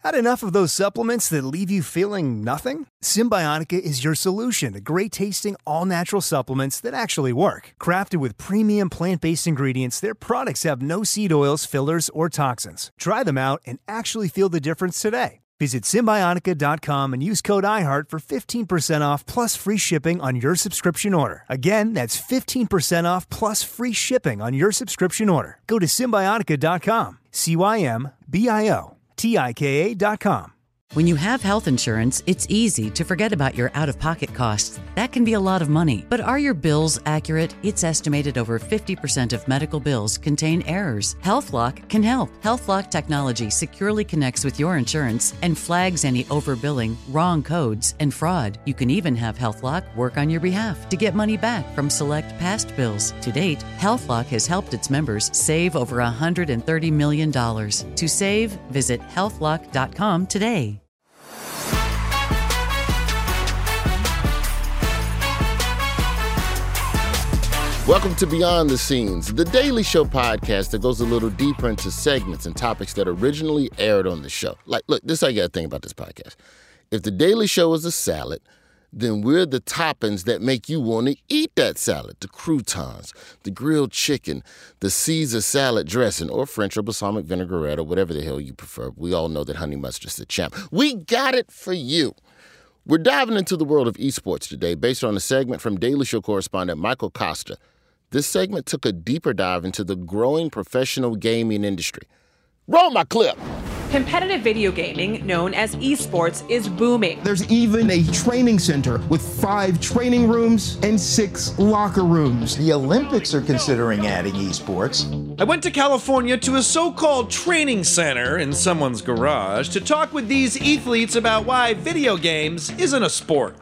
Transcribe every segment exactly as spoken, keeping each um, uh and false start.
Had enough of those supplements that leave you feeling nothing? Symbiotica is your solution to great-tasting, all-natural supplements that actually work. Crafted with premium plant-based ingredients, their products have no seed oils, fillers, or toxins. Try them out and actually feel the difference today. Visit Symbiotica dot com and use code iHeart for fifteen percent off plus free shipping on your subscription order. Again, that's fifteen percent off plus free shipping on your subscription order. Go to Symbiotica dot com, C Y M B I O T I K A dot com. When you have health insurance, it's easy to forget about your out-of-pocket costs. That can be a lot of money. But are your bills accurate? It's estimated over fifty percent of medical bills contain errors. HealthLock can help. HealthLock technology securely connects with your insurance and flags any overbilling, wrong codes, and fraud. You can even have HealthLock work on your behalf to get money back from select past bills. To date, HealthLock has helped its members save over one hundred thirty million dollars. To save, visit health lock dot com today. Welcome to Beyond the Scenes, the Daily Show podcast that goes a little deeper into segments and topics that originally aired on the show. Like, look, this is how you got to think about this podcast. If the Daily Show is a salad, then we're the toppings that make you want to eat that salad. The croutons, the grilled chicken, the Caesar salad dressing, or French or balsamic vinaigrette, or whatever the hell you prefer. We all know that honey mustard's the champ. We got it for you. We're diving into the world of esports today based on a segment from Daily Show correspondent Michael Costa. This segment took a deeper dive into the growing professional gaming industry. Roll my clip. Competitive video gaming, known as esports, is booming. There's even a training center with five training rooms and six locker rooms. The Olympics are considering adding esports. I went to California to a so-called training center in someone's garage to talk with these athletes about why video games isn't a sport.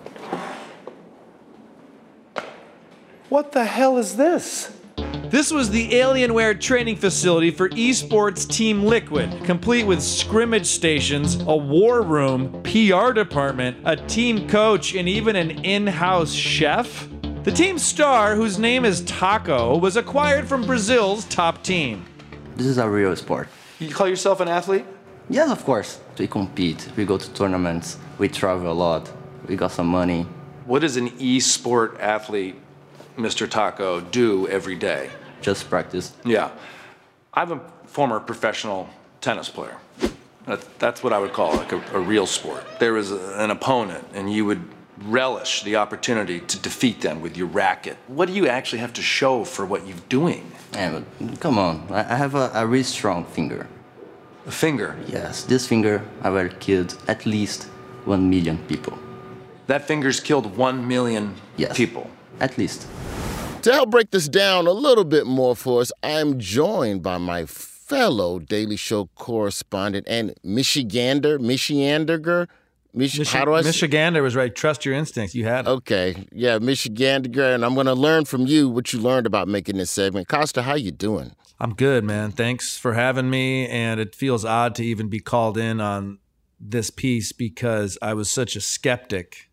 What the hell is this? This was the Alienware training facility for esports Team Liquid, complete with scrimmage stations, a war room, P R department, a team coach, and even an in-house chef. The team's star, whose name is Taco, was acquired from Brazil's top team. This is a real sport. You call yourself an athlete? Yes, of course. We compete, we go to tournaments, we travel a lot, we got some money. What does an e-sport athlete, Mister Taco, do every day? Just practice. Yeah. I'm a former professional tennis player. That, that's what I would call like a, a real sport. There is a, an opponent, and you would relish the opportunity to defeat them with your racket. What do you actually have to show for what you're doing? Yeah, but come on. I I have a, a really strong finger. A finger? Yes, this finger I've ever killed at least one million people. That finger's killed one million yes, people? At least. To help break this down a little bit more for us, I'm joined by my fellow Daily Show correspondent and Michigander, Michianderger. Mich- Michi- how do I Michigander was right. Trust your instincts. You had it. Okay. Yeah, Michigander, and I'm going to learn from you what you learned about making this segment. Costa, how you doing? I'm good, man. Thanks for having me, and it feels odd to even be called in on this piece because I was such a skeptic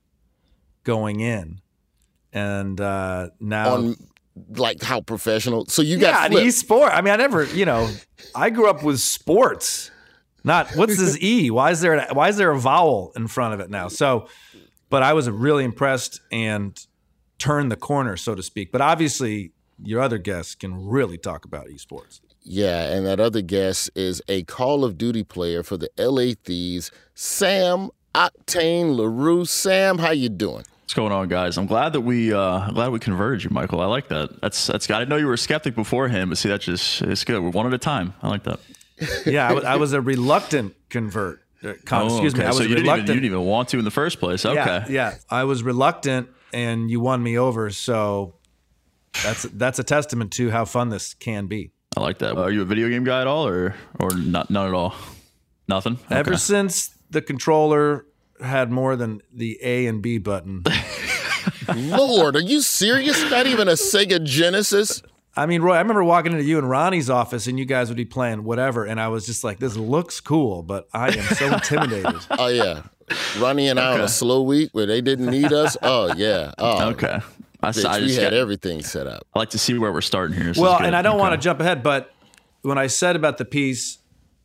going in. And uh, now, on like how professional. So you yeah, got an e-sport. I mean, I never, you know, I grew up with sports. Not what's this E? Why is there a, why is there a vowel in front of it now? So, but I was really impressed and turned the corner, so to speak. But obviously, your other guests can really talk about esports. Yeah, and that other guest is a Call of Duty player for the L A Thieves, Sam Octane LaRue. Sam, how you doing? What's going on, guys? I'm glad that we uh, glad we converged you, Michael. I like that. That's that's good. I know you were a skeptic beforehand, but see, that's just it's good. We're one at a time. I like that. Yeah, I was, I was a reluctant convert. Uh, con- oh, excuse okay. me, I was so you reluctant. Didn't even, you didn't even want to in the first place. Okay. Yeah, yeah, I was reluctant, and you won me over. So that's that's a testament to how fun this can be. I like that. Are you a video game guy at all, or or not? None at all. Nothing. Okay. Ever since the controller had more than the A and B button. Lord, are you serious? Not even a Sega Genesis? I mean, Roy, I remember walking into you and Ronnie's office and you guys would be playing whatever. And I was just like, this looks cool, but I am so intimidated. Oh, yeah. Ronnie and I okay. on a slow week where they didn't need us. Oh, yeah. Oh, okay. I, bitch, I we just had got, everything set up. I like to see where we're starting here. So well, and I don't okay. want to jump ahead, but when I said about the piece,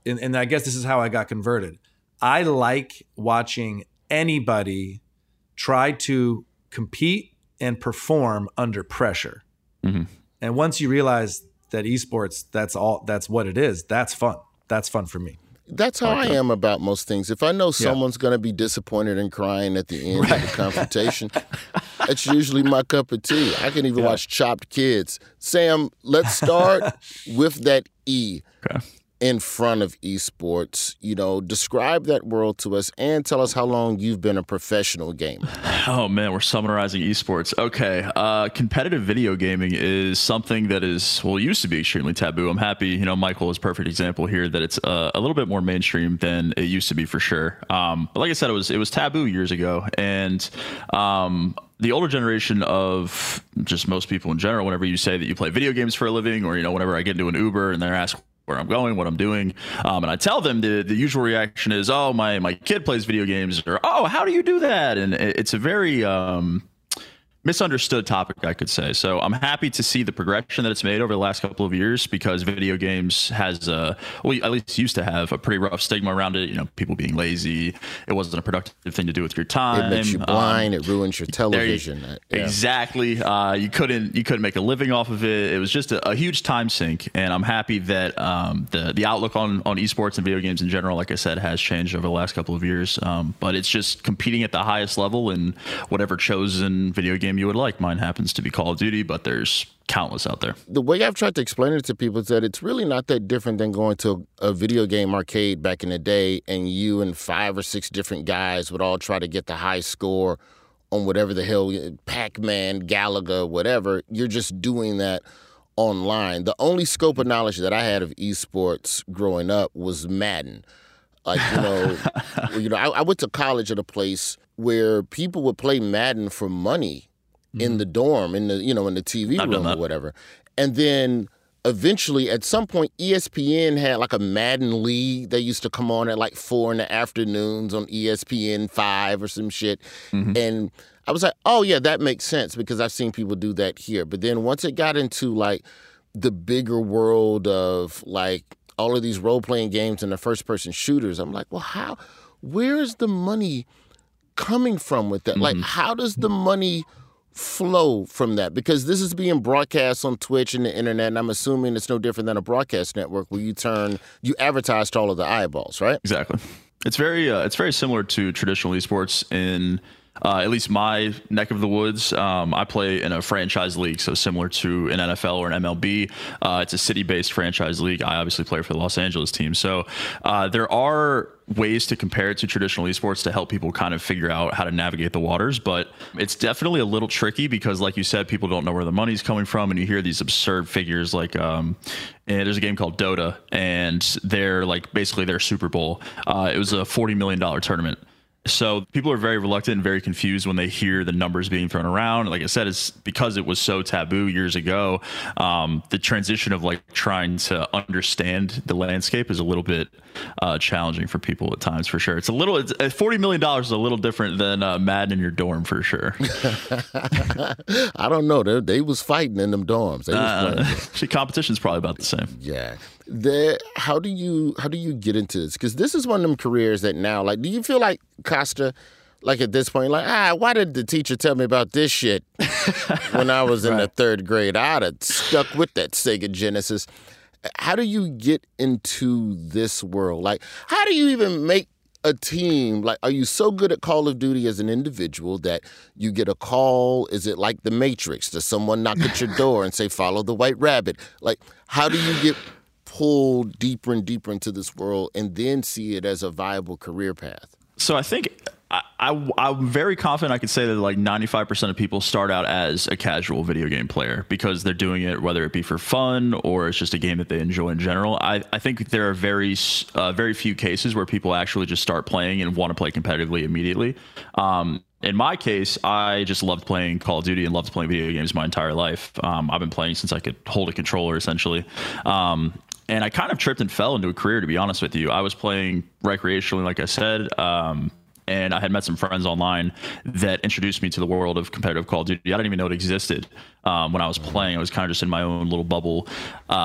and, and I guess this is how I got converted. I like watching anybody try to compete and perform under pressure. Mm-hmm. And once you realize that esports, that's all, that's what it is. That's fun. That's fun for me. That's how I am about most things. If I know someone's yeah. going to be disappointed and crying at the end right. of the confrontation, that's usually my cup of tea. I can even yeah. watch Chopped Kids. Sam, let's start with that E okay. in front of esports. You know, describe that world to us and tell us how long you've been a professional gamer. Oh, man, we're summarizing esports. Okay. Uh, competitive video gaming is something that is, well, used to be extremely taboo. I'm happy, you know, Michael is a perfect example here that it's uh, a little bit more mainstream than it used to be for sure. Um, but like I said, it was it was taboo years ago. And um, the older generation of just most people in general, whenever you say that you play video games for a living, or, you know, whenever I get into an Uber and they're asked where I'm going, what I'm doing, um, and I tell them, the, the usual reaction is, oh, my my kid plays video games, or, oh, how do you do that? And it's a very um, misunderstood topic, I could say. So I'm happy to see the progression that it's made over the last couple of years, because video games has, uh, well, at least used to have a pretty rough stigma around it. You know, people being lazy. It wasn't a productive thing to do with your time. It makes you blind. Um, it ruins your television. You, yeah. Exactly. Uh, you couldn't you couldn't make a living off of it. It was just a, a huge time sink. And I'm happy that um, the the outlook on on esports and video games in general, like I said, has changed over the last couple of years. Um, but it's just competing at the highest level in whatever chosen video game you would like. Mine happens to be Call of Duty, but there's countless out there. The way I've tried to explain it to people is that it's really not that different than going to a video game arcade back in the day, and you and five or six different guys would all try to get the high score on whatever the hell, Pac-Man, Galaga, whatever. You're just doing that online. The only scope of knowledge that I had of esports growing up was Madden. Like, you know, you know, I, I went to college at a place where people would play Madden for money in the dorm, in the, you know, in the T V I've room or whatever. And then eventually, at some point, E S P N had like a Madden League. They used to come on at like four in the afternoons on E S P N five or some shit. Mm-hmm. And I was like, oh, yeah, that makes sense, because I've seen people do that here. But then once it got into like the bigger world of like all of these role-playing games and the first-person shooters, I'm like, well, how, where is the money coming from with that? Mm-hmm. Like, how does the money flow from that? Because this is being broadcast on Twitch and the internet, and I'm assuming it's no different than a broadcast network where you turn, you advertise to all of the eyeballs, right? Exactly. It's very, uh, it's very similar to traditional esports in uh, at least my neck of the woods. Um, I play in a franchise league, so similar to an N F L or an M L B. Uh, it's a city-based franchise league. I obviously play for the Los Angeles team. So uh, there are ways to compare it to traditional esports to help people kind of figure out how to navigate the waters. But it's definitely a little tricky because, like you said, people don't know where the money's coming from. And you hear these absurd figures like, um, and there's a game called Dota, and they're like basically their Super Bowl. Uh, it was a forty million dollars tournament. So people are very reluctant and very confused when they hear the numbers being thrown around. Like I said, it's because it was so taboo years ago. Um, the transition of like trying to understand the landscape is a little bit uh, challenging for people at times, for sure. It's a little, it's, forty million dollars is a little different than uh, Madden in your dorm, for sure. I don't know. They, they was fighting in them dorms. They was uh, actually, competition's probably about the same. Yeah. The, how do you how do you get into this? Because this is one of them careers that now, like, do you feel like Costa, like at this point, like, ah, why did the teacher tell me about this shit when I was in right. the third grade? I'd have stuck with that Sega Genesis. How do you get into this world? Like, how do you even make a team? Like, are you so good at Call of Duty as an individual that you get a call? Is it like The Matrix? Does someone knock at your door and say, follow the white rabbit? Like, how do you get pulled deeper and deeper into this world and then see it as a viable career path? So I think I, I, I'm very confident I could say that like ninety-five percent of people start out as a casual video game player because they're doing it, whether it be for fun or it's just a game that they enjoy in general. I, I think there are very, uh, very few cases where people actually just start playing and want to play competitively immediately. Um, In my case, I just loved playing Call of Duty and loved playing video games my entire life. Um, I've been playing since I could hold a controller, essentially. Um, and I kind of tripped and fell into a career, to be honest with you. I was playing recreationally, like I said, um, and I had met some friends online that introduced me to the world of competitive Call of Duty. I didn't even know it existed um, when I was playing. I was kind of just in my own little bubble. Uh,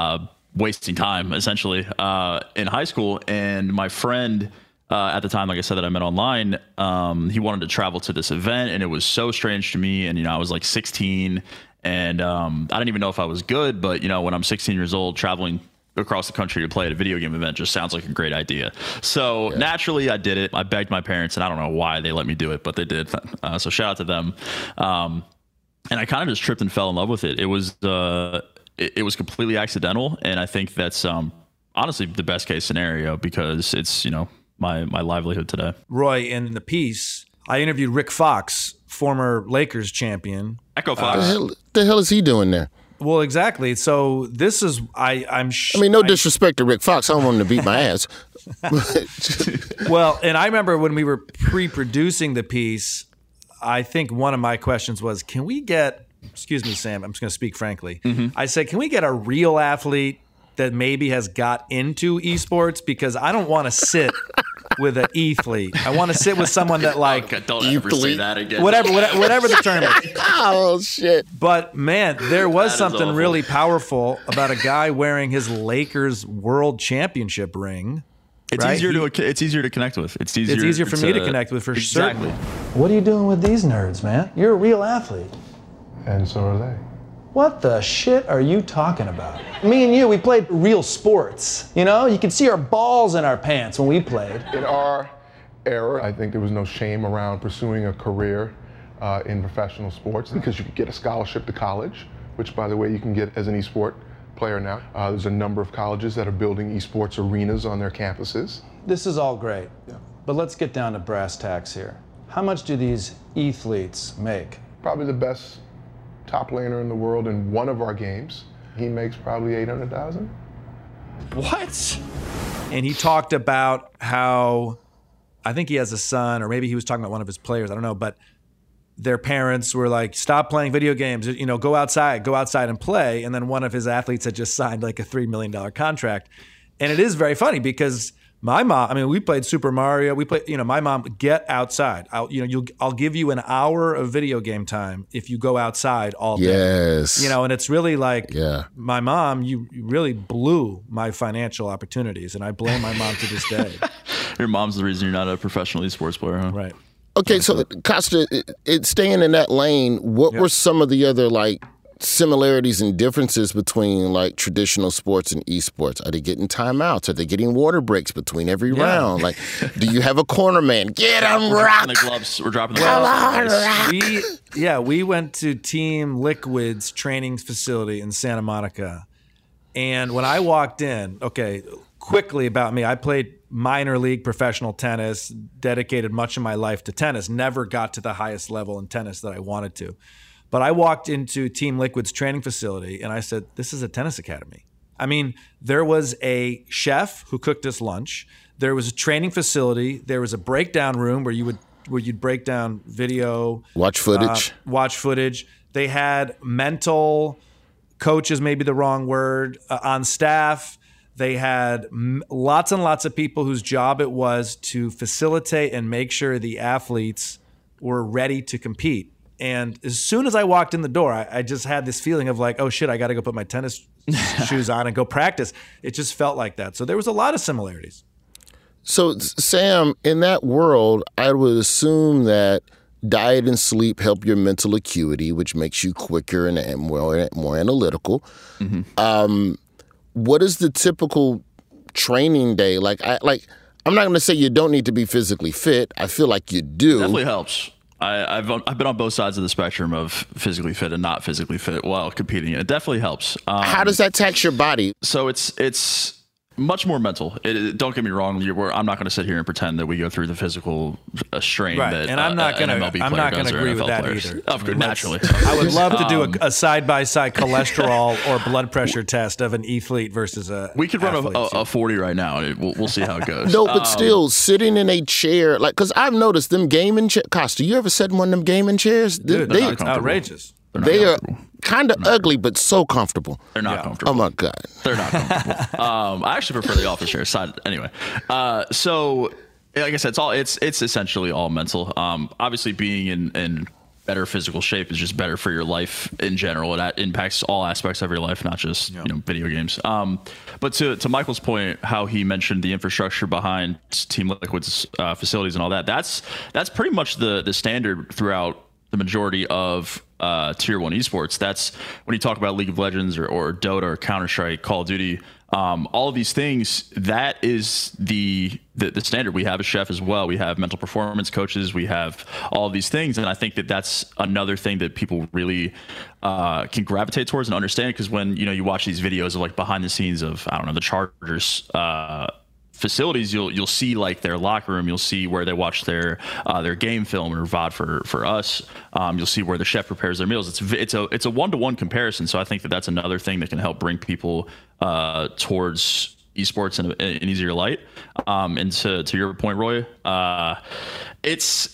wasting time essentially uh, in high school. And my friend uh, at the time, like I said, that I met online, um, he wanted to travel to this event, and it was so strange to me. And, you know, I was like sixteen, and um, I didn't even know if I was good. But, you know, when I'm sixteen years old, traveling across the country to play at a video game event just sounds like a great idea. So yeah. naturally I did it. I begged my parents, and I don't know why they let me do it, but they did. Uh, so shout out to them. Um, and I kind of just tripped and fell in love with it. It was, uh, it, it was completely accidental. And I think that's um, honestly the best case scenario, because it's, you know, my, my livelihood today. Roy, in the piece, I interviewed Rick Fox, former Lakers champion. Echo Fox. Uh, the, hell, the hell is he doing there? Well, exactly. So this is, I, I'm sh- I mean, no disrespect to Rick Fox. I don't want him to beat my ass. Well, and I remember when we were pre-producing the piece, I think one of my questions was, can we get, excuse me, Sam, I'm just going to speak frankly. Mm-hmm. I said, can we get a real athlete that maybe has got into esports? Because I don't want to sit with an athlete. I want to sit with someone that like oh, don't ever say that again. Whatever, whatever, whatever the term is. Oh shit! But man, there was That is something awful. really powerful about a guy wearing his Lakers World Championship ring. It's right? easier He, to it's easier to connect with. It's easier. It's easier for to, me to connect with for exactly. certain. What are you doing with these nerds, man? You're a real athlete. And so are they. What the shit are you talking about? Me and you, we played real sports. You know, you could see our balls in our pants when we played. In our era, I think there was no shame around pursuing a career uh, in professional sports, because you could get a scholarship to college, which, by the way, you can get as an esport player now. Uh, there's a number of colleges that are building esports arenas on their campuses. This is all great, yeah. But let's get down to brass tacks here. How much do these athletes make? Probably the best top laner in the world in one of our games. He makes probably eight hundred thousand. What? And he talked about how, I think he has a son, or maybe he was talking about one of his players, I don't know, but their parents were like, stop playing video games, you know, go outside, go outside and play. And then one of his athletes had just signed like a three million dollars contract. And it is very funny because my mom, I mean, we played Super Mario. We played, you know, my mom, get outside. I'll, you know, you'll, I'll give you an hour of video game time if you go outside all day. Yes. You know, and it's really like, yeah. my mom, you, you really blew my financial opportunities. And I blame my mom to this day. Your mom's the reason you're not a professional esports player, huh? Right. Okay, so Costa, it, it, staying in that lane, what yep. were some of the other like similarities and differences between like traditional sports and esports? Are they getting timeouts? Are they getting water breaks between every yeah. round? Like, do you have a corner man? Get him, we're rock! Dropping the gloves. We're dropping the Come gloves. on, rock! We, yeah, we went to Team Liquid's training facility in Santa Monica. And when I walked in, okay, quickly about me, I played minor league professional tennis, dedicated much of my life to tennis, never got to the highest level in tennis that I wanted to. But I walked into Team Liquid's training facility and I said, this is a tennis academy. I mean, there was a chef who cooked us lunch. There was a training facility. There was a breakdown room where you would where you'd break down video. Watch footage. Uh, watch footage. They had mental coaches, maybe the wrong word, uh, on staff. They had m- lots and lots of people whose job it was to facilitate and make sure the athletes were ready to compete. And as soon as I walked in the door, I, I just had this feeling of like, oh shit, I got to go put my tennis shoes on and go practice. It just felt like that. So there was a lot of similarities. So Sam, in that world, I would assume that diet and sleep help your mental acuity, which makes you quicker and, and more, more analytical. Mm-hmm. Um, what is the typical training day? Like, I like, I'm not going to say you don't need to be physically fit. I feel like you do. It definitely helps. I, I've I've been on both sides of the spectrum of physically fit and not physically fit while competing. It definitely helps. Um, How does that tax your body? So it's it's much more mental. It, it, don't get me wrong. You're, I'm not going to sit here and pretend that we go through the physical uh, strain right. that and I'm not uh, going to I'm not going to agree with that players. either. Of course, naturally. I would love to do um, a, a side-by-side cholesterol or blood pressure test of an athlete versus a We could run a, a, a forty right now. We'll, we'll see how it goes. No, but um, still, sitting in a chair, like, because I've noticed them gaming chairs. Costa, you ever sat in one of them gaming chairs? Dude, they, it's outrageous. They are kind of ugly, but so comfortable. They're not yeah. comfortable. Oh, my God. They're not comfortable. um, I actually prefer the office chair side. Anyway, uh, so like I said, it's all it's it's essentially all mental. Um, obviously, being in, in better physical shape is just better for your life in general. It impacts all aspects of your life, not just yeah. you know video games. Um, but to to Michael's point, how he mentioned the infrastructure behind Team Liquid's uh, facilities and all that, that's that's pretty much the the standard throughout the majority of uh, tier one esports. That's when you talk about League of Legends or, or Dota or Counter-Strike, Call of Duty, um, all of these things, that is the, the the standard. We have a chef as well. We have mental performance coaches. We have all of these things. And I think that that's another thing that people really uh, can gravitate towards and understand, because when, you know, you watch these videos of like behind the scenes of, I don't know, the Chargers uh facilities, you'll you'll see like their locker room, you'll see where they watch their uh, their game film or V O D for for us. Um, you'll see where the chef prepares their meals. It's it's a it's a one to one comparison. So I think that that's another thing that can help bring people uh, towards esports in, a, in an easier light. Um, and to to your point, Roy, uh, it's.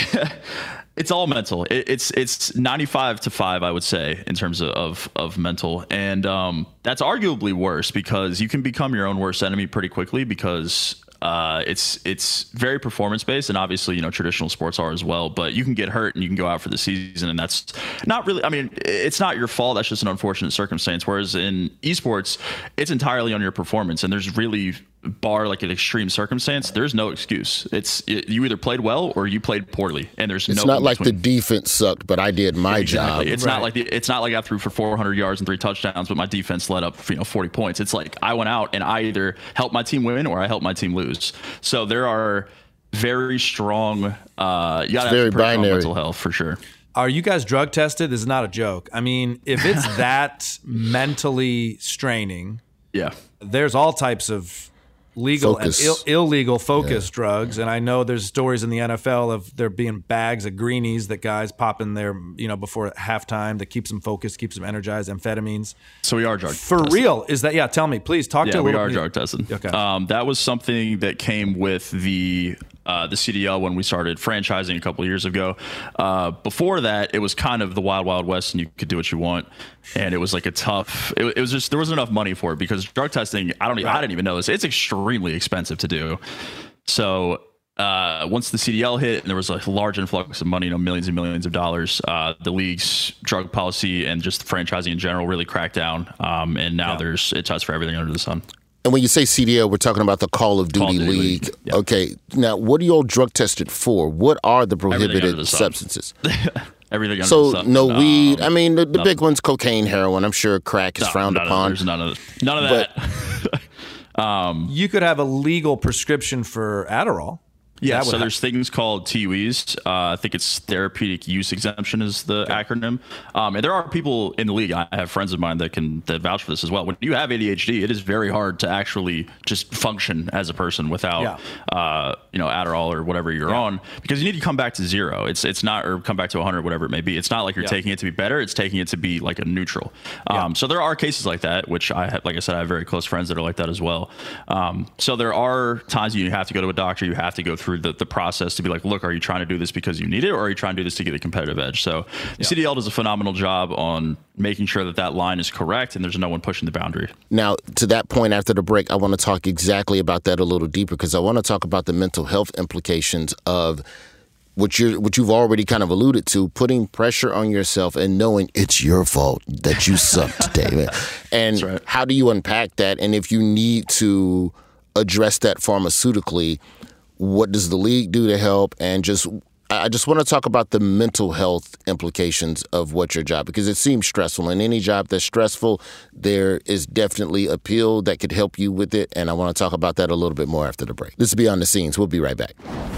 It's all mental. It, it's it's ninety-five to five, I would say, in terms of of, of mental, and um, that's arguably worse because you can become your own worst enemy pretty quickly because uh, it's it's very performance based, and obviously you know traditional sports are as well. But you can get hurt and you can go out for the season, and that's not really. I mean, it's not your fault. That's just an unfortunate circumstance. Whereas in esports, it's entirely on your performance, and there's really. Bar like an extreme circumstance, there's no excuse. It's it, you either played well or you played poorly, and there's it's no. It's not like between. The defense sucked, but I did my exactly. job. It's right. not like the, it's not like I threw for four hundred yards and three touchdowns, but my defense led up you know forty points. It's like I went out and I either helped my team win or I helped my team lose. So there are very strong. Uh, you got to have strong mental health for sure. Are you guys drug tested? This is not a joke. I mean, if it's that mentally straining, yeah, there's all types of legal focus. and Ill- illegal focus yeah. drugs. And I know there's stories in the N F L of there being bags of greenies that guys pop in there, you know, before halftime that keeps them focused, keeps them energized, amphetamines. So we are drug For tested. real? Is that, yeah, tell me, please talk yeah, to we a little are bit. drug tested. Okay. Um, that was something that came with the uh, the C D L when we started franchising a couple of years ago. Uh, before that, it was kind of the wild, wild west, and you could do what you want. And it was like a tough, it, it was just, there wasn't enough money for it because drug testing, I don't even, right. I didn't even know this. It's extremely expensive to do. So uh, once the C D L hit and there was a large influx of money, you know, millions and millions of dollars, uh, the league's drug policy and just franchising in general really cracked down. Um, and now yeah. there's, it tests for everything under the sun. And when you say C D L, we're talking about the Call of Duty, Call of Duty League. League. Yep. Okay. Now, what are you all drug tested for? What are the prohibited the substances? Everything under so the sun. no um, weed. I mean, the, the big ones, cocaine, heroin. I'm sure crack is no, frowned none upon. Of, there's none of none of that. um, you could have a legal prescription for Adderall. Yeah, so there's things called T U Es. Uh, I think it's therapeutic use exemption is the okay. acronym. Um, and there are people in the league. I have friends of mine that can that vouch for this as well. When you have A D H D, it is very hard to actually just function as a person without, yeah. uh, you know, Adderall or whatever you're yeah. on, because you need to come back to zero. It's it's not or come back to one hundred, whatever it may be. It's not like you're yeah. taking it to be better. It's taking it to be like a neutral. Um, yeah. So there are cases like that, which I have, like I said, I have very close friends that are like that as well. Um, so there are times you have to go to a doctor. You have to go through the, the process to be like, look, are you trying to do this because you need it, or are you trying to do this to get a competitive edge? So the yeah. C D L does a phenomenal job on making sure that that line is correct and there's no one pushing the boundary. Now, to that point, after the break, I want to talk exactly about that a little deeper, because I want to talk about the mental health implications of what you're, what you've already kind of alluded to, putting pressure on yourself and knowing it's your fault that you suck today. And right. how do you unpack that? And if you need to address that pharmaceutically, what does the league do to help? And just, I just want to talk about the mental health implications of what your job, because it seems stressful. And any job that's stressful, there is definitely a pill that could help you with it. And I want to talk about that a little bit more after the break. This is Beyond the Scenes. We'll be right back.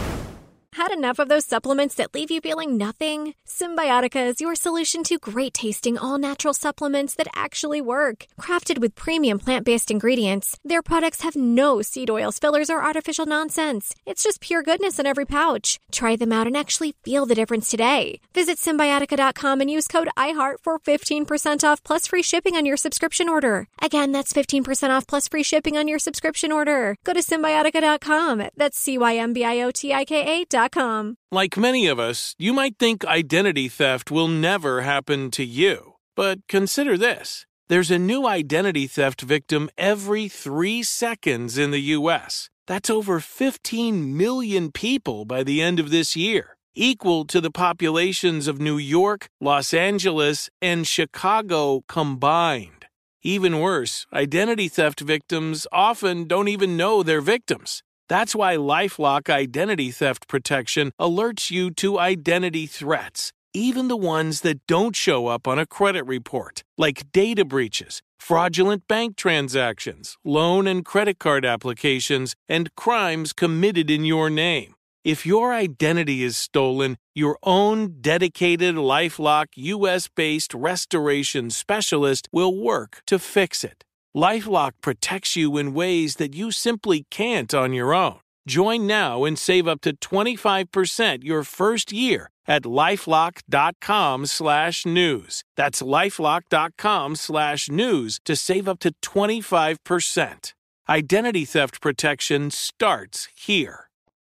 Had enough of those supplements that leave you feeling nothing? Symbiotica is your solution to great-tasting, all-natural supplements that actually work. Crafted with premium plant-based ingredients, their products have no seed oils, fillers, or artificial nonsense. It's just pure goodness in every pouch. Try them out and actually feel the difference today. Visit Symbiotica dot com and use code iHeart for fifteen percent off plus free shipping on your subscription order. Again, that's fifteen percent off plus free shipping on your subscription order. Go to Symbiotica dot com. That's C Y M B I O T I K A dot com. Like many of us, you might think identity theft will never happen to you. But consider this. There's a new identity theft victim every three seconds in the U S. That's over fifteen million people by the end of this year. equal to the populations of New York, Los Angeles, and Chicago combined. Even worse, identity theft victims often don't even know they're victims. That's why LifeLock Identity Theft Protection alerts you to identity threats, even the ones that don't show up on a credit report, like data breaches, fraudulent bank transactions, loan and credit card applications, and crimes committed in your name. If your identity is stolen, your own dedicated LifeLock U S-based restoration specialist will work to fix it. LifeLock protects you in ways that you simply can't on your own. Join now and save up to twenty-five percent your first year at LifeLock.com slash news. That's LifeLock.com slash news to save up to twenty-five percent. Identity theft protection starts here.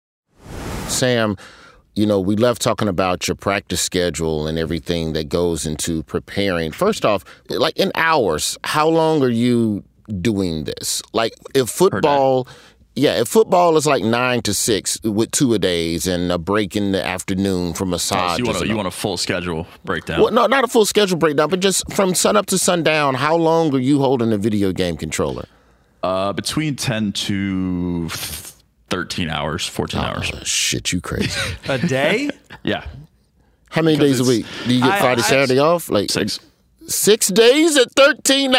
Sam, you know, we left talking about your practice schedule and everything that goes into preparing. First off, like in hours, how long are you doing this? Like if football, yeah, if football is like nine to six with two-a-days and a break in the afternoon for massage. Oh, so you, want a, you want a full schedule breakdown? Well, no, not a full schedule breakdown, but just from sun up to sundown, how long are you holding a video game controller? Uh, between ten to thirteen hours, fourteen oh, hours. Shit, you crazy. A day? Yeah. How many days a week? Do you get I, Friday, I, Saturday I, off? Like six. Six days at thirteen?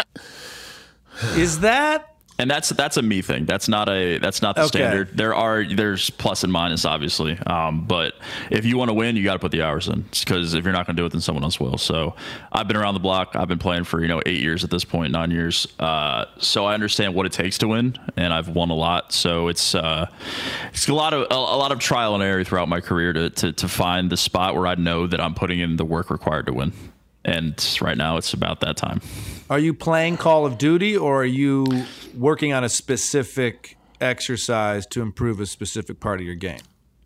Is that? And that's that's a me thing. That's not a that's not the Okay. standard. There are there's plus and minus, obviously. Um, but if you want to win, you got to put the hours in. Because if you're not going to do it, then someone else will. So I've been around the block. I've been playing for you know eight years at this point, nine years. Uh, so I understand what it takes to win, and I've won a lot. So it's uh, it's a lot of a, a lot of trial and error throughout my career to, to to find the spot where I know that I'm putting in the work required to win. And right now, it's about that time. Are you playing Call of Duty, or are you working on a specific exercise to improve a specific part of your game?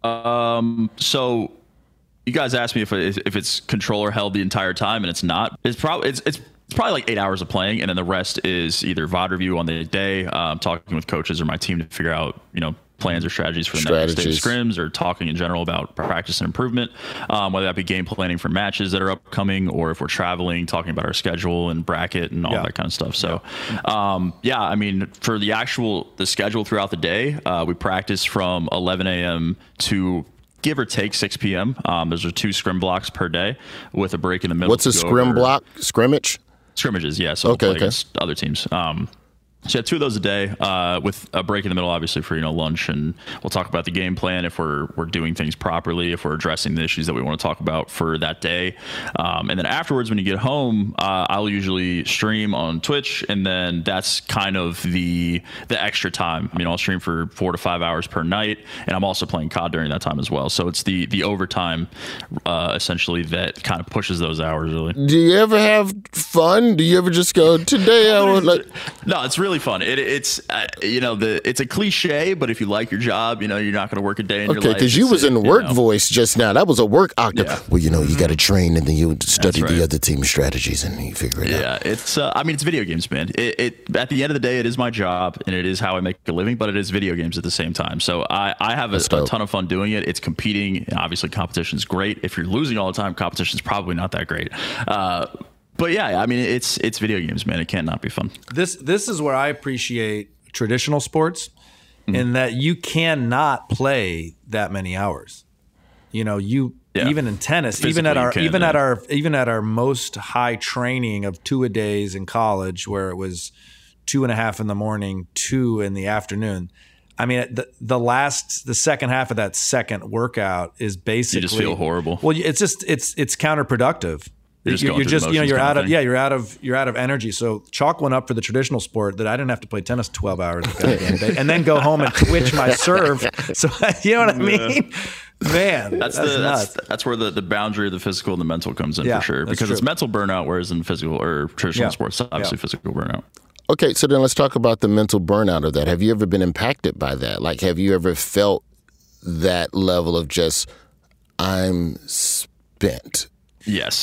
Um, so you guys asked me if it, if it's controller held the entire time, and it's not. It's probably it's it's. It's probably like eight hours of playing, and then the rest is either V O D review on the day, um, talking with coaches or my team to figure out, you know, plans or strategies for the next day of scrims, or talking in general about practice and improvement, um, whether that be game planning for matches that are upcoming, or if we're traveling, talking about our schedule and bracket and all Yeah. that kind of stuff. So, um, yeah, I mean, for the actual the schedule throughout the day, uh, we practice from eleven a.m. to give or take six p.m. Um, those are two scrim blocks per day with a break in the middle. What's a scrim block? Scrimmage? Scrimmages, yeah. So okay, we'll play okay. against other teams. Um, so yeah, two of those a day, uh, with a break in the middle, obviously, for you know lunch, and we'll talk about the game plan, if we're we're doing things properly, if we're addressing the issues that we want to talk about for that day, um, and then afterwards, when you get home, uh, I'll usually stream on Twitch, and then that's kind of the the extra time. I mean, I'll stream for four to five hours per night, and I'm also playing C O D during that time as well. So it's the the overtime, uh, essentially, that kind of pushes those hours really. Do you ever have fun? Do you ever just go, today I would like... No, it's really fun. It, it's uh, you know the it's a cliche, but if you like your job, you know you're not going to work a day in your life. Okay, because you was in it, work you know. voice just now. That was a work octave. Yeah. Well, you know, you got to train, and then you study right. the other team strategies, and you figure it Yeah, out. it's. Uh, I mean, it's video games, man. It, it at the end of the day, it is my job, and it is how I make a living. But it is video games at the same time. So I, I have a, a ton of fun doing it. It's competing. And obviously, competition's great. If you're losing all the time, competition's probably not that great. Uh, but yeah, I mean, it's it's video games, man. It can't not be fun. This this is where I appreciate traditional sports, mm-hmm. in that you cannot play that many hours. You know, you yeah. even in tennis, Physically even at our can, even yeah. at our even at our most high training of two a days in college, where it was two and a half in the morning, two in the afternoon. I mean, the the last the second half of that second workout is basically you just feel horrible. Well, it's just it's it's counterproductive. You're just, you're, you're just you know you're out of, of yeah you're out of you're out of energy. So chalk went up for the traditional sport that I didn't have to play tennis twelve hours a goddamn day and then go home and twitch my serve. So you know what I mean, man. That's, that's the nuts. that's, that's where the, the boundary of the physical and the mental comes in, yeah, for sure, because true. it's mental burnout, whereas in physical or traditional yeah. sports, obviously yeah. physical burnout. Okay, so then let's talk about the mental burnout of that. Have you ever been impacted by that? Like, have you ever felt that level of just, I'm spent? Yes.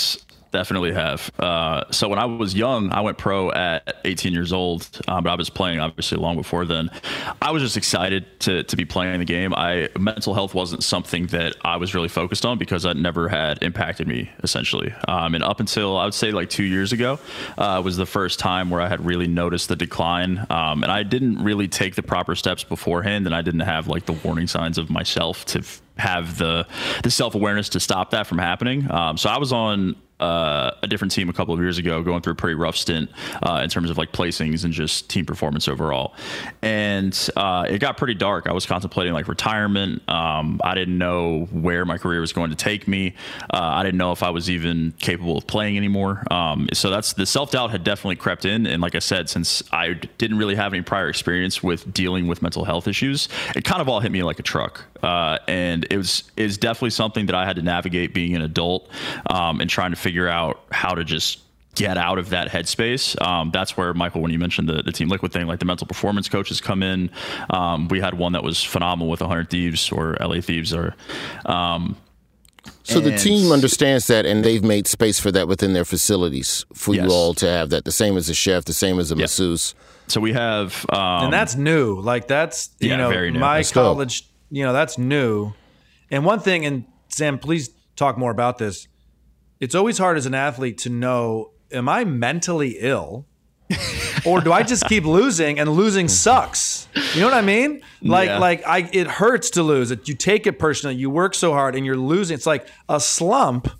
Definitely have. Uh, so when I was young, I went pro at eighteen years old, um, but I was playing obviously long before then. I was just excited to to be playing the game. I mental health wasn't something that I was really focused on because it never had impacted me essentially. Um, and up until I would say like two years ago, uh, was the first time where I had really noticed the decline. Um, and I didn't really take the proper steps beforehand, and I didn't have like the warning signs of myself to f- have the the self-awareness to stop that from happening. Um, so I was on Uh, a different team a couple of years ago, going through a pretty rough stint uh, in terms of like placings and just team performance overall. And uh, it got pretty dark. I was contemplating like retirement. Um, I didn't know where my career was going to take me. Uh, I didn't know if I was even capable of playing anymore. Um, so that's the self-doubt had definitely crept in. And like I said, since I didn't really have any prior experience with dealing with mental health issues, it kind of all hit me like a truck. Uh, and it was is definitely something that I had to navigate being an adult um, and trying to figure out how to just get out of that headspace. Um, that's where, Michael, when you mentioned the, the Team Liquid thing, like the mental performance coaches come in. Um, we had one that was phenomenal with one hundred Thieves or L A Thieves. or. Um, So the team understands that, and they've made space for that within their facilities for yes. you all to have that. The same as a chef, the same as a yep. masseuse. So we have, um, and that's new. Like that's you yeah, know very new. my Let's college. Go. You know that's new. And one thing, and Sam, please talk more about this. It's always hard as an athlete to know: am I mentally ill, or do I just keep losing and losing sucks? You know what I mean? Like, yeah. like I, it hurts to lose. It, you take it personally. You work so hard and you're losing. It's like a slump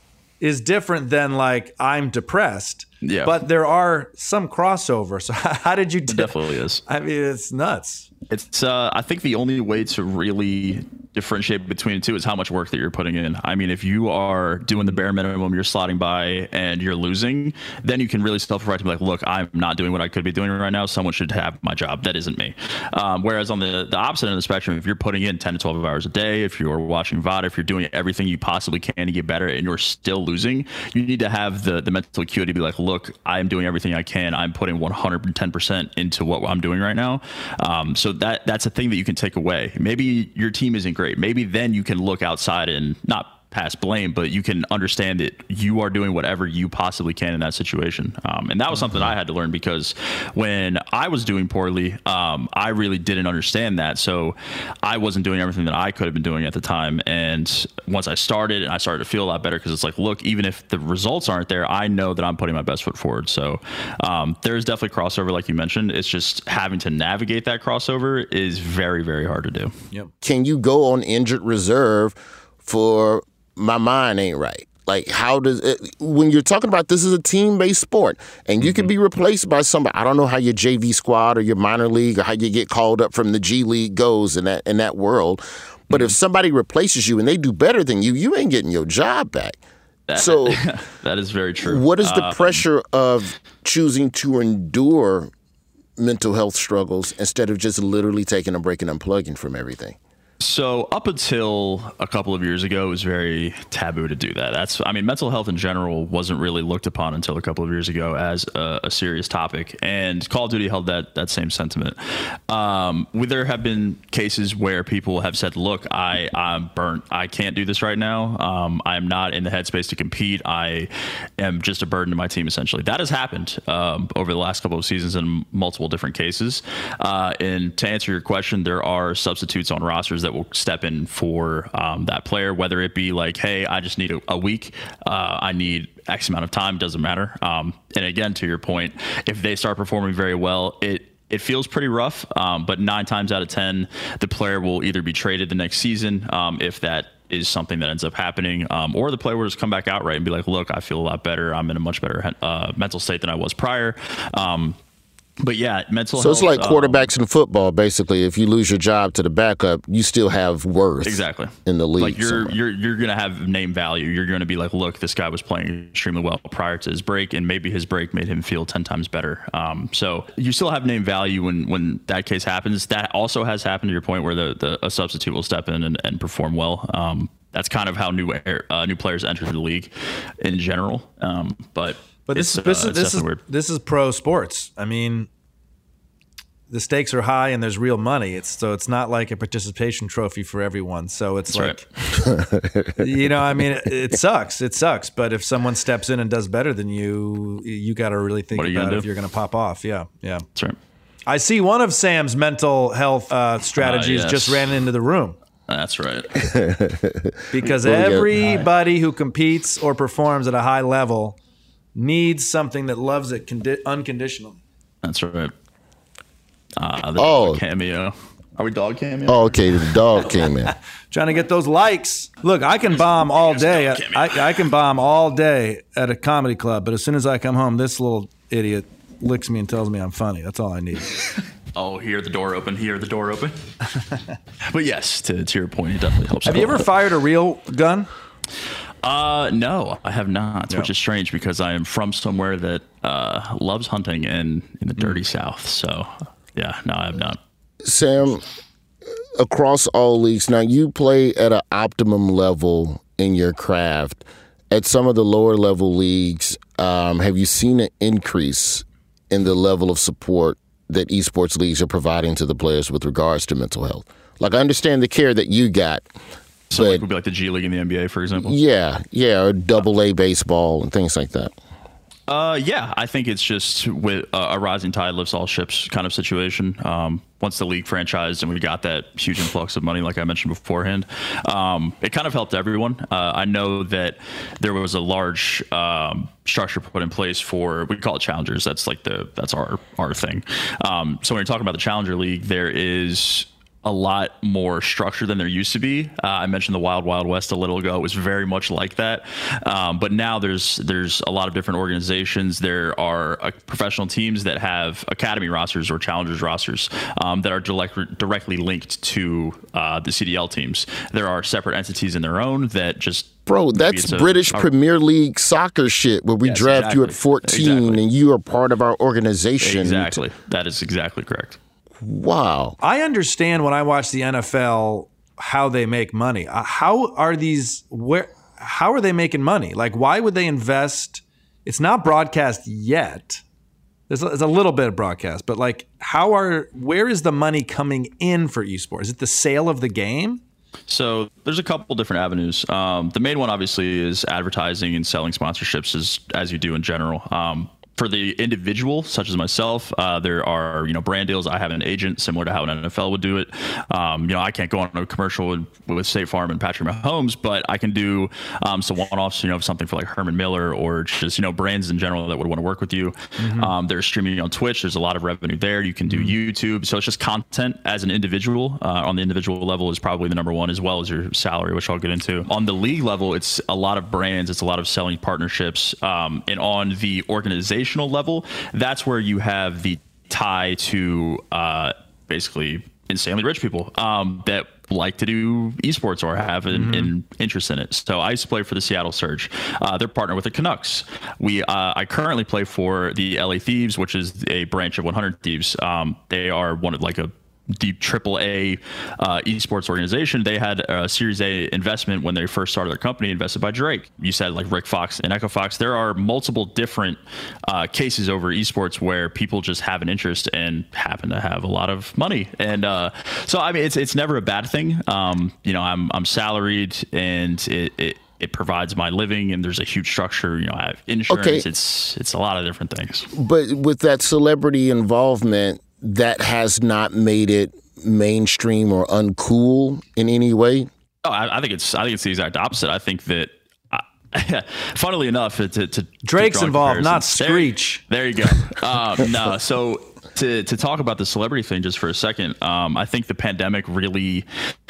is different than like I'm depressed. Yeah. But there are some crossover. So how did you? It definitely is. I mean, it's nuts. It's. Uh, I think the only way to really differentiate between the two is how much work that you're putting in. I mean, if you are doing the bare minimum, you're slotting by and you're losing, then you can really self-reflect and be like, look, I'm not doing what I could be doing right now. Someone should have my job. That isn't me. Um, whereas on the, the opposite end of the spectrum, if you're putting in ten to twelve hours a day, if you're watching V O D, if you're doing everything you possibly can to get better and you're still losing, you need to have the, the mental acuity to be like, look, I'm doing everything I can. I'm putting one hundred ten percent into what I'm doing right now. Um, so that that's a thing that you can take away. Maybe your team isn't great. Maybe then you can look outside and not pass blame, but you can understand that you are doing whatever you possibly can in that situation. Um, and that was something I had to learn because when I was doing poorly, um, I really didn't understand that. So I wasn't doing everything that I could have been doing at the time. And once I started and I started to feel a lot better because it's like, look, even if the results aren't there, I know that I'm putting my best foot forward. So um, there's definitely crossover, like you mentioned. It's just having to navigate that crossover is very, very hard to do. Yep. Can you go on injured reserve for my mind ain't right? Like, how does it, when you're talking about this is a team-based sport and you mm-hmm. can be replaced by somebody, I don't know how your J V squad or your minor league or how you get called up from the G League goes in that in that world. But mm-hmm. if somebody replaces you and they do better than you, you ain't getting your job back. That, so that is very true. What is the um, pressure of choosing to endure mental health struggles instead of just literally taking a break and unplugging from everything? So up until a couple of years ago, it was very taboo to do that. That's, I mean, mental health in general wasn't really looked upon until a couple of years ago as a, a serious topic. And Call of Duty held that that same sentiment. Um, there have been cases where people have said, look, I, I'm burnt. I can't do this right now. Um, I'm not in the headspace to compete. I am just a burden to my team, essentially. That has happened um, over the last couple of seasons in multiple different cases. Uh, and to answer your question, there are substitutes on rosters that will step in for um, that player, whether it be like, hey, I just need a, a week. Uh, I need X amount of time. Doesn't matter. Um, and again, to your point, if they start performing very well, it it feels pretty rough. Um, but nine times out of ten, the player will either be traded the next season um, if that is something that ends up happening, um, or the player will just come back outright and be like, look, I feel a lot better. I'm in a much better uh, mental state than I was prior. Um, But yeah, mental so health. So it's like quarterbacks um, in football, basically. If you lose your job to the backup, you still have worth. Exactly. In the league. Like you're somewhere. you're you're gonna have name value. You're gonna be like, look, this guy was playing extremely well prior to his break, and maybe his break made him feel ten times better. Um, so you still have name value when when that case happens. That also has happened to your point where the, the a substitute will step in and, and perform well. Um, that's kind of how new uh, new players enter the league in general. Um, but but this is this uh, is this is, this is pro sports. I mean. the stakes are high and there's real money. It's so it's not like a participation trophy for everyone. So it's That's like, right. you know, I mean, it, it sucks. It sucks. But if someone steps in and does better than you, you got to really think about if you're going to pop off. Yeah, yeah. That's right. I see one of Sam's mental health uh, strategies uh, yes. just ran into the room. That's right. Because everybody who competes or performs at a high level needs something that loves it condi- unconditionally. That's right. Uh, the oh. dog cameo. Are we dog cameo? Oh, okay. The dog came in. Trying to get those likes. Look, I can bomb all day. I, I can bomb all day at a comedy club, but as soon as I come home, this little idiot licks me and tells me I'm funny. That's all I need. Oh, hear the door open. Hear the door open. But yes, to, to your point, it definitely helps. Have you ever fired a real gun? Uh, no, I have not, Yeah. which is strange because I am from somewhere that uh, loves hunting and in the dirty South. So, yeah, no, I have not. Sam, across all leagues, now you play at an optimum level in your craft. At some of the lower level leagues, um, have you seen an increase in the level of support that esports leagues are providing to the players with regards to mental health? Like, I understand the care that you got. So but, like would be like the G League and the N B A, for example? Yeah, yeah, or double A baseball and things like that. Uh, yeah, I think it's just with uh, a rising tide lifts all ships kind of situation. Um, once the league franchised and we got that huge influx of money, like I mentioned beforehand, um, it kind of helped everyone. Uh, I know that there was a large um, structure put in place for, we call it challengers. That's like the, that's our, our thing. Um, so when you're talking about the Challenger League, there is a lot more structure than there used to be. Uh, I mentioned the Wild Wild West a little ago. It was very much like that. Um, but now there's there's a lot of different organizations. There are uh, professional teams that have academy rosters or challengers rosters um, that are direct, directly linked to uh, the C D L teams. There are separate entities in their own that just Bro, that's a, British a, Premier League soccer shit where we yes, draft exactly. you at fourteen exactly. and you are part of our organization. Exactly. That is exactly correct. Wow. I understand when I watch the N F L how they make money. Uh, how are these where how are they making money? Like, why would they invest? It's not broadcast yet. There's a, there's a little bit of broadcast, but like, how are where is the money coming in for esports? Is it the sale of the game? So there's a couple different avenues. Um, the main one, obviously, is advertising and selling sponsorships, as as you do in general. Um, For the individual, such as myself, uh, there are, you know, brand deals. I have an agent similar to how an N F L would do it. Um, you know, I can't go on a commercial with, with State Farm and Patrick Mahomes, but I can do um, some one-offs, you know, something for like Herman Miller or just, you know, brands in general that would want to work with you. Mm-hmm. Um, they're streaming on Twitch. There's a lot of revenue there. You can do mm-hmm. YouTube. So it's just content as an individual uh, on the individual level is probably the number one, as well as your salary, which I'll get into. On the league level, it's a lot of brands. It's a lot of selling partnerships. Um, and on the organization level, that's where you have the tie to uh, basically insanely rich people um, that like to do esports or have an, mm-hmm. an interest in it. So I used to play for the Seattle Surge. Uh, they're partnered with the Canucks. We uh, I currently play for the L A Thieves, which is a branch of one hundred Thieves. Um, they are one of like a the triple A uh, esports organization. They had a Series A investment when they first started their company, invested by Drake. You said like Rick Fox and Echo Fox. There are multiple different uh, cases over esports where people just have an interest and happen to have a lot of money. And uh, so, I mean, it's it's never a bad thing. Um, you know, I'm I'm salaried and it, it it provides my living, and there's a huge structure. You know, I have insurance. Okay. It's it's a lot of different things. But with that celebrity involvement, that has not made it mainstream or uncool in any way? Oh, I, I think it's I think it's the exact opposite. I think that, uh, funnily enough, to, to Drake's to involved, not Screech. There, there you go. um, no, so to to talk about the celebrity thing just for a second, um, I think the pandemic really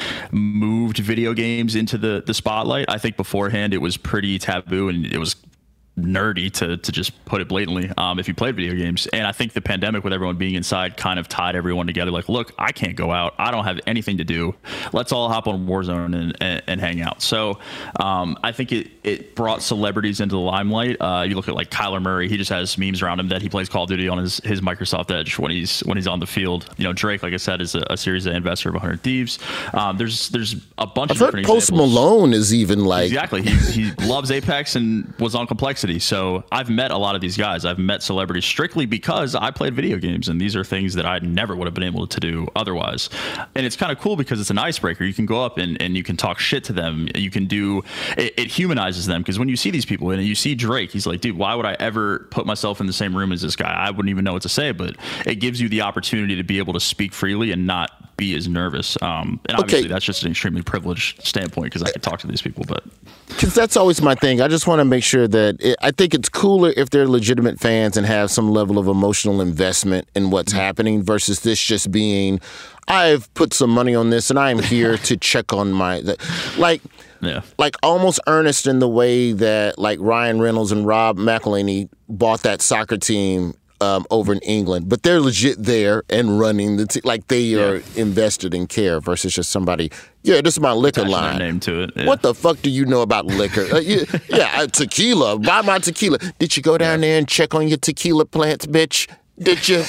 moved video games into the the spotlight. I think beforehand it was pretty taboo and it was nerdy to to just put it blatantly um if you played video games. And I think the pandemic, with everyone being inside, kind of tied everyone together. Like, look, I can't go out, I don't have anything to do, let's all hop on Warzone and and, and hang out. So um I think it it brought celebrities into the limelight. Uh you look at like Kyler Murray, he just has memes around him that he plays Call of Duty on his his Microsoft Edge when he's when he's on the field. You know, Drake, like I said, is a, a Series A investor of one hundred Thieves. Um there's there's a bunch I've of heard different Post examples. Malone is even like Exactly. He he loves Apex and was on Complexity complexity. So I've met a lot of these guys. I've met celebrities strictly because I played video games, and these are things that I never would have been able to do otherwise. And it's kind of cool because it's an icebreaker. You can go up and, and you can talk shit to them. You can do it, it humanizes them, because when you see these people and you see Drake, he's like, dude, why would I ever put myself in the same room as this guy? I wouldn't even know what to say, but it gives you the opportunity to be able to speak freely and not be as nervous. Um, and obviously okay. that's just an extremely privileged standpoint because I can talk to these people, but because that's always my thing. I just want to make sure that it, I think it's cooler if they're legitimate fans and have some level of emotional investment in what's happening versus this just being, I've put some money on this and I'm here to check on my, like, yeah. like almost earnest in the way that like Ryan Reynolds and Rob McElhenney bought that soccer team Um, over in England, but they're legit there and running the team. Like they are yeah. invested in care versus just somebody, yeah, this is my liquor Attaching line. their name to it. Yeah. What the fuck do you know about liquor? uh, you, yeah, tequila. Buy my tequila. Did you go down yeah. there and check on your tequila plants, bitch? Did you?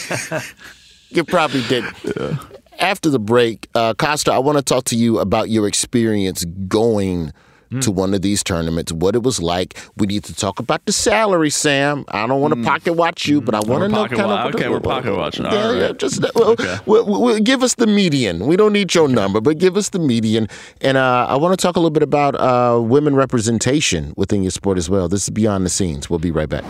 You probably did. Yeah. After the break, uh, Costa, I want to talk to you about your experience going to one of these tournaments, what it was like. We need to talk about the salary, Sam. I don't want to mm. pocket watch you, but I want to know kind wa- of. Okay, we're pocket watching. Yeah, All yeah. right. Just well, okay. well, well, well, give us the median. We don't need your okay. number, but give us the median. And uh, I want to talk a little bit about uh, women representation within your sport as well. This is Beyond the Scenes. We'll be right back.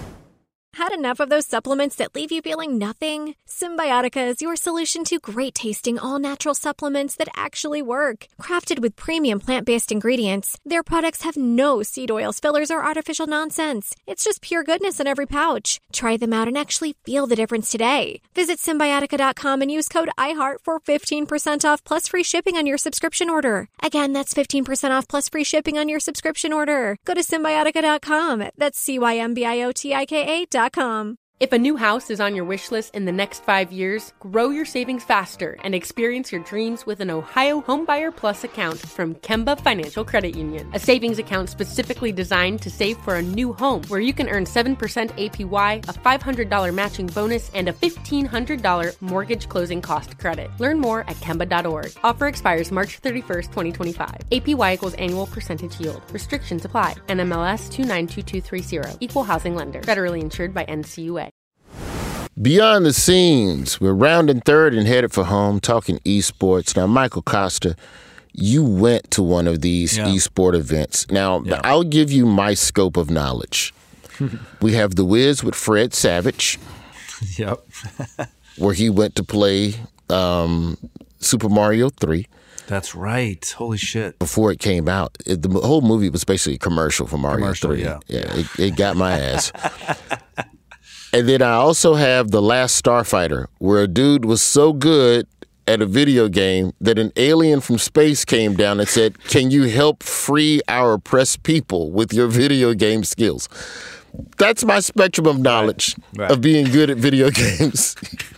Had enough of those supplements that leave you feeling nothing? Symbiotica is your solution to great-tasting, all-natural supplements that actually work. Crafted with premium plant-based ingredients, their products have no seed oils, fillers, or artificial nonsense. It's just pure goodness in every pouch. Try them out and actually feel the difference today. Visit Symbiotica dot com and use code iHeart for fifteen percent off plus free shipping on your subscription order. Again, that's fifteen percent off plus free shipping on your subscription order. Go to Symbiotica dot com. That's C Y M B I O T I K A dot com. If a new house is on your wish list in the next five years, grow your savings faster and experience your dreams with an Ohio Homebuyer Plus account from Kemba Financial Credit Union. A savings account specifically designed to save for a new home, where you can earn seven percent A P Y, a five hundred dollars matching bonus, and a fifteen hundred dollars mortgage closing cost credit. Learn more at Kemba dot org. Offer expires March thirty-first, twenty twenty-five. A P Y equals annual percentage yield. Restrictions apply. N M L S two nine two two three zero. Equal housing lender. Federally insured by N C U A. Beyond the Scenes, we're rounding third and headed for home, talking esports. Now, Michael Costa, you went to one of these yeah. esport events. Now, yeah. I'll give you my scope of knowledge. We have The Wiz with Fred Savage. Yep. Where he went to play um, Super Mario three. That's right. Holy shit. Before it came out, it, the whole movie was basically a commercial for Mario commercial, three. Yeah, yeah it, it got my ass. And then I also have The Last Starfighter, where a dude was so good at a video game that an alien from space came down and said, can you help free our oppressed people with your video game skills? That's my spectrum of knowledge right. Right. of being good at video games.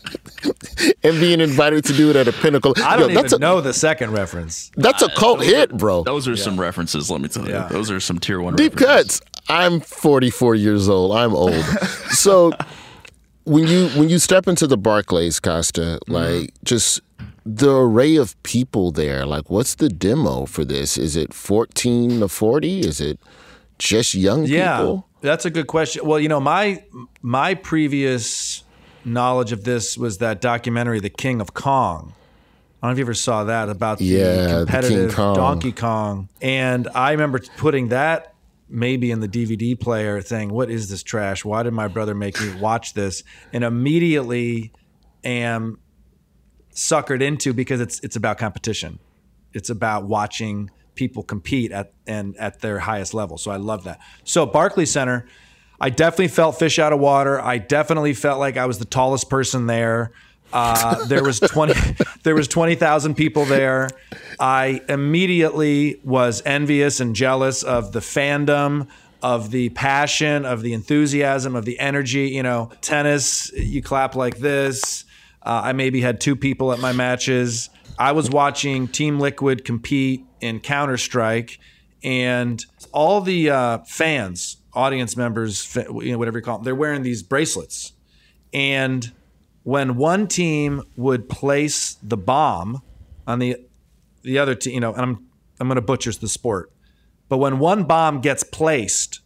And being invited to do it at a pinnacle. I don't Yo, even a, know the second reference. That's a cult uh, hit, bro. Those are yeah. some references, let me tell you. Yeah. Those are some tier one Deep references. cuts. I'm forty-four years old. I'm old. So when you when you step into the Barclays, Costa, like mm-hmm. just the array of people there, like what's the demo for this? Is it fourteen to forty? Is it just young yeah, people? That's a good question. Well, you know, my my previous knowledge of this was that documentary, The King of Kong. I don't know if you ever saw that about the yeah, competitive the King Kong. Donkey Kong. And I remember putting that maybe in the D V D player saying, what is this trash? Why did my brother make me watch this? And immediately am suckered into, because it's it's about competition. It's about watching people compete at and at their highest level. So I love that. So Barclays Center, I definitely felt fish out of water. I definitely felt like I was the tallest person there. Uh, there was twenty. There was twenty thousand people there. I immediately was envious and jealous of the fandom, of the passion, of the enthusiasm, of the energy. You know, tennis, you clap like this. Uh, I maybe had two people at my matches. I was watching Team Liquid compete in Counter-Strike, and all the uh, fans, audience members, you know, whatever you call them, they're wearing these bracelets. And when one team would place the bomb on the the other team, you know, and I'm I'm going to butcher the sport, but when one bomb gets placed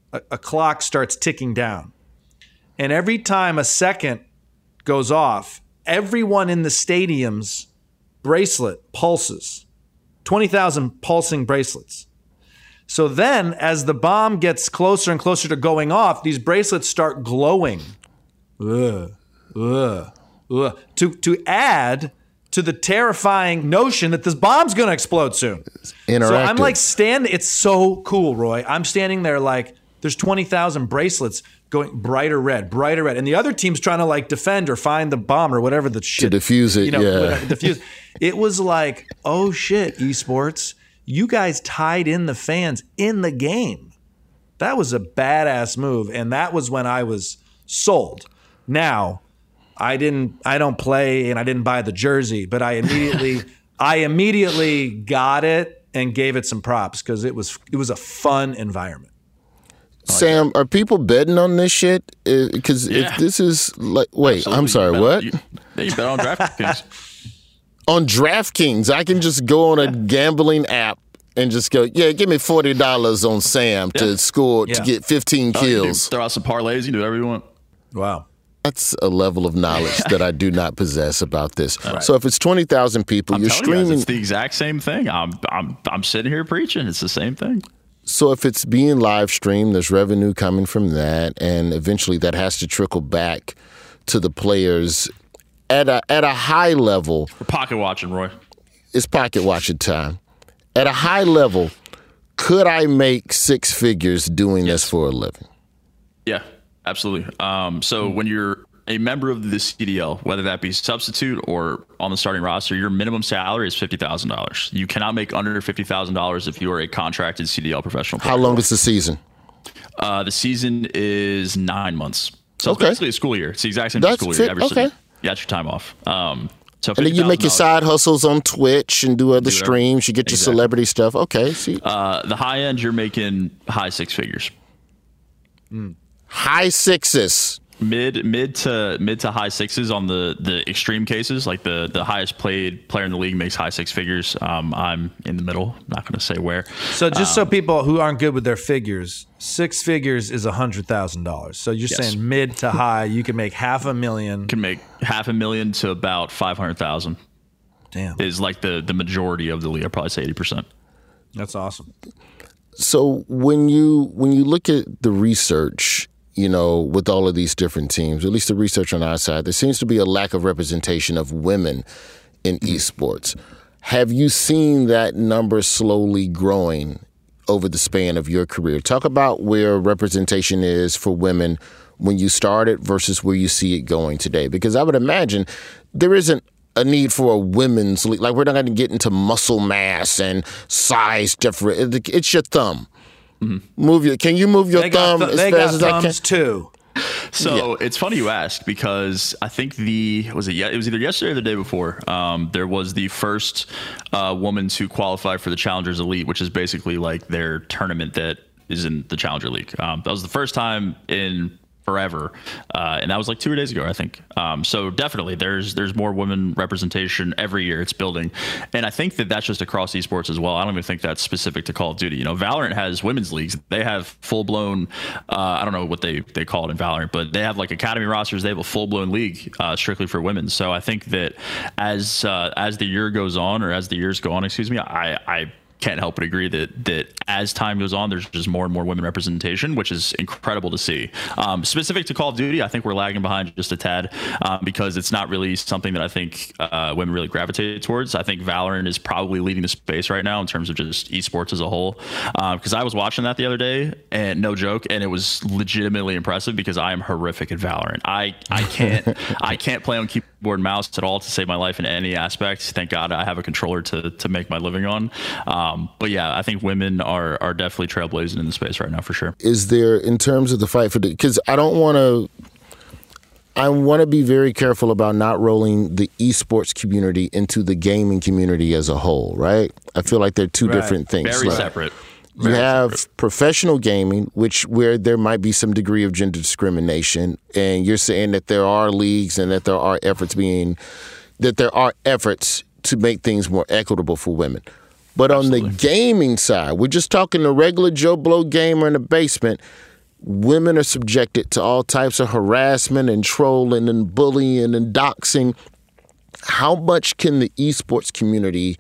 a, a clock starts ticking down. And every time a second goes off, everyone in the stadium's bracelet pulses. twenty thousand pulsing bracelets. So then, as the bomb gets closer and closer to going off, these bracelets start glowing. Ugh, ugh, ugh. To, to add to the terrifying notion that this bomb's going to explode soon. Interactive. So I'm like standing, it's so cool, Roy. I'm standing there like there's twenty thousand bracelets going brighter red, brighter red. And the other team's trying to like defend or find the bomb or whatever the shit. To defuse it, you know, yeah. Whatever, defuse. It was like, oh shit, esports. You guys tied in the fans in the game. That was a badass move. And that was when I was sold. Now, I didn't I don't play and I didn't buy the jersey, but I immediately I immediately got it and gave it some props because it was it was a fun environment. Sam, are people betting on this shit? Because Yeah. if this is like, wait, Absolutely. I'm sorry, You bet- what? You, yeah, you bet on DraftKings. On DraftKings, I can just go on a gambling app and just go, yeah, give me forty dollars on Sam to Yeah. score Yeah. to get fifteen Oh, you do kills. throw out some parlays. You can do whatever you want. Wow. That's a level of knowledge that I do not possess about this. So if it's twenty thousand people, I'm you're telling you guys, streaming. it's the exact same thing. I'm I'm I'm sitting here preaching. It's the same thing. So if it's being live streamed, there's revenue coming from that, and eventually that has to trickle back to the players at a at a high level. We're pocket watching, Roy. It's pocket watching time. At a high level, could I make six figures doing this for a living? Yeah, absolutely. Um, so when you're a member of the C D L, whether that be substitute or on the starting roster, your minimum salary is fifty thousand dollars. You cannot make under fifty thousand dollars if you are a contracted C D L professional player. How long is the season? Uh, the season is nine months. So Okay. it's basically a school year. It's the exact same That's school fit- year. Every okay. You got your time off. Um, so And then you make your fifty thousand dollars. side hustles on Twitch and do other Do that. streams. You get your Exactly. celebrity stuff. Okay, see. Uh, the high end, you're making high six figures. High sixes. Mid mid to mid to high sixes on the the extreme cases, like the the highest played player in the league makes high six figures. Um, I'm in the middle. Not going to say where. So just Um, so people who aren't good with their figures, six figures is one hundred thousand dollars. So you're Yes. saying mid to high, you can make half a million. Can make half a million to about five hundred thousand. Damn. Is like the the majority of the league. I'd probably say eighty percent. That's awesome. So when you when you look at the research, you know, with all of these different teams, at least the research on our side, there seems to be a lack of representation of women in esports. Have you seen that number slowly growing over the span of your career? Talk about where representation is for women when you started versus where you see it going today. Because I would imagine there isn't a need for a women's league. Like, we're not going to get into muscle mass and size difference. It- It's your thumb. Mm-hmm. Move your. Can you move your They got thumb th- as they fast got as I can? thumbs too. So it's funny you ask, because I think the was it ye- it was either yesterday or the day before. Um, there was the first uh, woman to qualify for the Challengers Elite, which is basically like their tournament that is in the Challenger League. Um, that was the first time in forever, uh, and that was like two days ago, I think. Um, so definitely, there's there's more women representation every year. It's building, and I think that that's just across esports as well. I don't even think that's specific to Call of Duty. You know, Valorant has women's leagues. They have full blown. Uh, I don't know what they they call it in Valorant, but they have like academy rosters. They have a full blown league uh, strictly for women. So I think that as uh, as the year goes on, or as the years go on, excuse me, I I. can't help but agree that that as time goes on, there's just more and more women representation, which is incredible to see. Um, specific to Call of Duty, I think we're lagging behind just a tad um, because it's not really something that I think uh, women really gravitate towards. I think Valorant is probably leading the space right now in terms of just esports as a whole. Because um, I was watching that the other day, and no joke, and it was legitimately impressive because I am horrific at Valorant. I I can't I can't play on keyboard and mouse at all to save my life in any aspect. Thank God I have a controller to to make my living on. Um, Um, but yeah, I think women are are definitely trailblazing in the space right now for sure. Is there, in terms of the fight for the, because I don't want to, I want to be very careful about not rolling the esports community into the gaming community as a whole, right? I feel like they're two Right. different things. Very Like, separate. You Very have separate. professional gaming, which where there might be some degree of gender discrimination, and you're saying that there are leagues and that there are efforts being, that there are efforts to make things more equitable for women. But on the gaming side, we're just talking the regular Joe Blow gamer in the basement. women are subjected to all types of harassment and trolling and bullying and doxing. How much can the esports community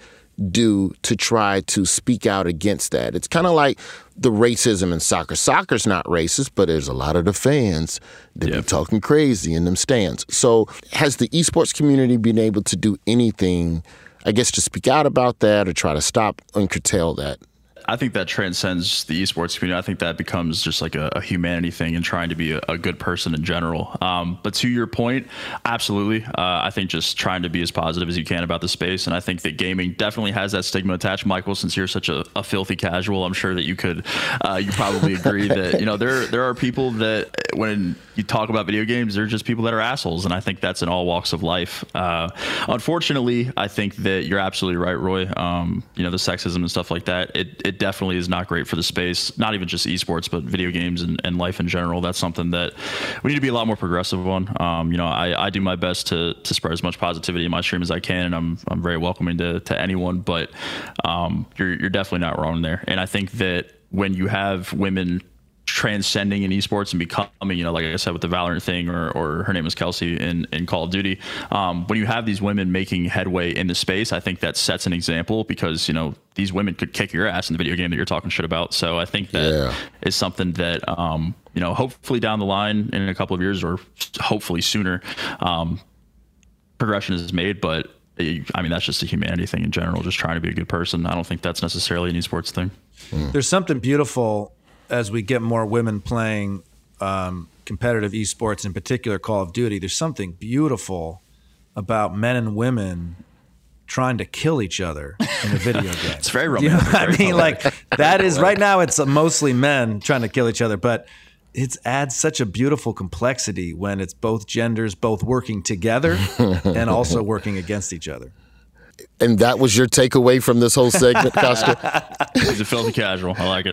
do to try to speak out against that? It's kind of like the racism in soccer. Soccer's not racist, but there's a lot of the fans that yep. be talking crazy in them stands. So has the esports community been able to do anything, I guess, to speak out about that or try to stop and curtail that? I think that transcends the esports community. I think that becomes just like a, a humanity thing and trying to be a, a good person in general. Um, but to your point, absolutely. Uh, I think just trying to be as positive as you can about the space. And I think that gaming definitely has that stigma attached. Michael, since you're such a, a filthy casual, I'm sure that you could, uh, you probably agree that, you know, there, there are people that when you talk about video games, they're just people that are assholes. And I think that's in all walks of life. Uh, unfortunately, I think that you're absolutely right, Roy. Um, you know, the sexism and stuff like that, it, it definitely is not great for the space, not even just esports, but video games and, and life in general. That's something that we need to be a lot more progressive on. Um, you know, I, I do my best to to spread as much positivity in my stream as I can, and I'm I'm very welcoming to, to anyone, but um, you're, you're definitely not wrong there. And I think that when you have women transcending in esports and becoming, you know, like I said, with the Valorant thing, or, or her name is Kelsey in, in Call of Duty. Um, when you have these women making headway in the space, I think that sets an example because, you know, these women could kick your ass in the video game that you're talking shit about. So I think that yeah. is something that, um, you know, hopefully down the line in a couple of years or hopefully sooner, um, progression is made. But I mean, that's just a humanity thing in general, just trying to be a good person. I don't think that's necessarily an esports thing. Mm. There's something beautiful as we get more women playing um, competitive esports, in particular Call of Duty. There's something beautiful about men and women trying to kill each other in a video game. It's very romantic. You know, I mean, like that is right now. It's mostly men trying to kill each other, but it adds such a beautiful complexity when it's both genders both working together and also working against each other. And that was your takeaway from this whole segment, Costa? He's a filthy casual. I like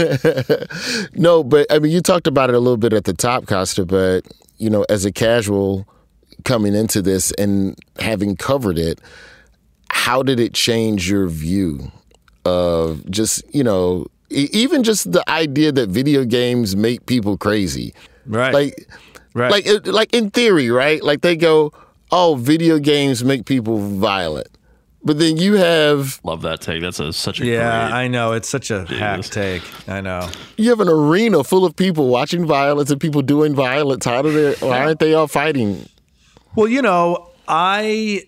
it. No, but I mean, you talked about it a little bit at the top, Costa, but, you know, as a casual coming into this and having covered it, how did it change your view of just, you know, even just the idea that video games make people crazy? Right. Like, right. like, like in theory, right? Like they go, oh, video games make people violent. But then you have... Love that take. That's a, such a Yeah, great... I know. It's such a Jesus. hack take. I know. You have an arena full of people watching violence and people doing violence. How do they... Why aren't they all fighting? Well, you know, I...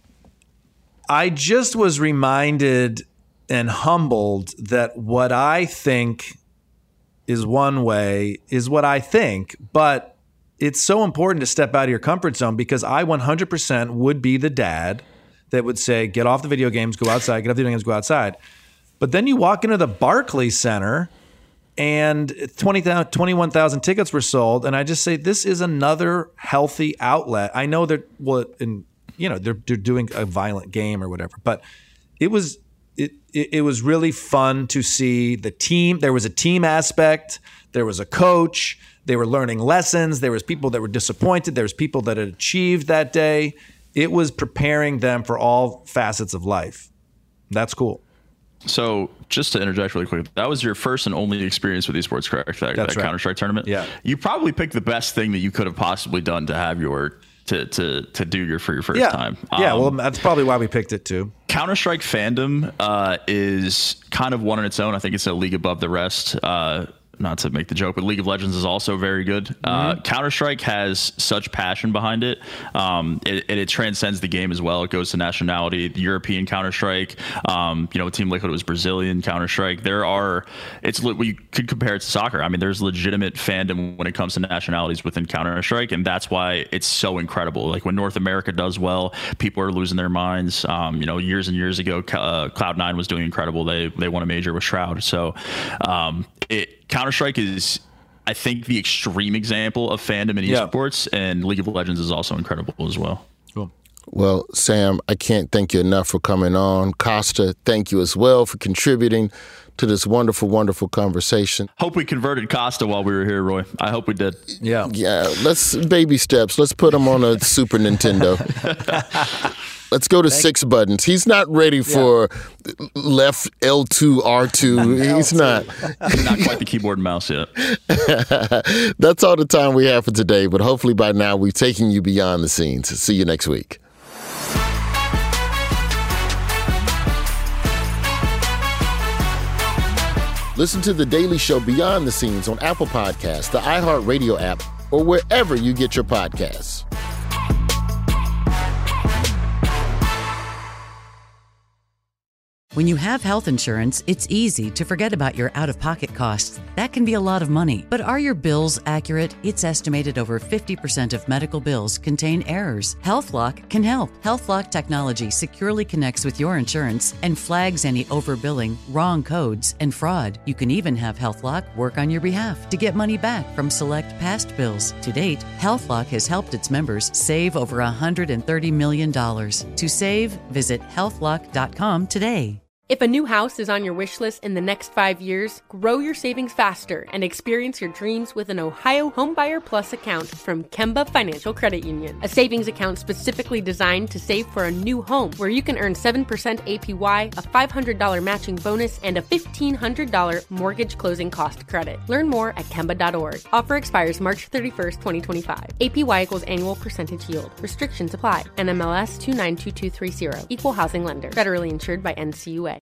I just was reminded and humbled that what I think is one way is what I think. But it's so important to step out of your comfort zone because I one hundred percent would be the dad that would say, get off the video games, go outside, get off the video games, go outside. But then you walk into the Barclays Center and twenty, twenty-one thousand tickets were sold. And I just say, this is another healthy outlet. I know that, well, and you know, they're, they're doing a violent game or whatever, but it was, it, it, it was really fun to see the team. There was a team aspect. There was a coach. They were learning lessons. There was people that were disappointed. There was people that had achieved that day. It was preparing them for all facets of life. That's cool. So just to interject really quick, that was your first and only experience with esports, correct? That, that right. Counter-Strike tournament? Yeah. You probably picked the best thing that you could have possibly done to have your, to to to do your for your first yeah. time. Yeah, Um, well, that's probably why we picked it too. Counter-Strike fandom uh, is kind of one on its own. I think it's a league above the rest. Uh, not to make the joke, but League of Legends is also very good. Mm-hmm. Uh, Counter-Strike has such passion behind it. Um, it, it, it transcends the game as well. It goes to nationality, the European Counter-Strike. Um, you know, Team Liquid was Brazilian Counter-Strike. There are, it's we could compare it to soccer. I mean, there's legitimate fandom when it comes to nationalities within Counter-Strike, and that's why it's so incredible. Like when North America does well, people are losing their minds. Um, you know, years and years ago, uh, Cloud nine was doing incredible. They they won a major with Shroud. So um, it. Counter-Strike is, I think, the extreme example of fandom in yeah. esports, and League of Legends is also incredible as well. Cool. Well, Sam, I can't thank you enough for coming on. Costa, thank you as well for contributing to this wonderful, wonderful conversation. Hope we converted Costa while we were here, Roy. I hope we did. Yeah. Yeah, let's baby steps. Let's put him on a Super Nintendo. Let's go to Thank six buttons. He's not ready for yeah. left L two, R two. He's not. Not quite the keyboard and mouse yet. That's all the time we have for today, but hopefully by now we've taken you beyond the scenes. See you next week. Listen to The Daily Show Beyond the Scenes on Apple Podcasts, the iHeartRadio app, or wherever you get your podcasts. When you have health insurance, it's easy to forget about your out-of-pocket costs. That can be a lot of money. But are your bills accurate? It's estimated over fifty percent of medical bills contain errors. HealthLock can help. HealthLock technology securely connects with your insurance and flags any overbilling, wrong codes, and fraud. You can even have HealthLock work on your behalf to get money back from select past bills. To date, HealthLock has helped its members save over one hundred thirty million dollars. To save, visit health lock dot com today. If a new house is on your wish list in the next five years, grow your savings faster and experience your dreams with an Ohio Homebuyer Plus account from Kemba Financial Credit Union. A savings account specifically designed to save for a new home where you can earn seven percent A P Y, a five hundred dollars matching bonus, and a fifteen hundred dollars mortgage closing cost credit. Learn more at Kemba dot org. Offer expires March thirty-first, twenty twenty-five. A P Y equals annual percentage yield. Restrictions apply. N M L S two nine two two three zero. Equal housing lender. Federally insured by N C U A.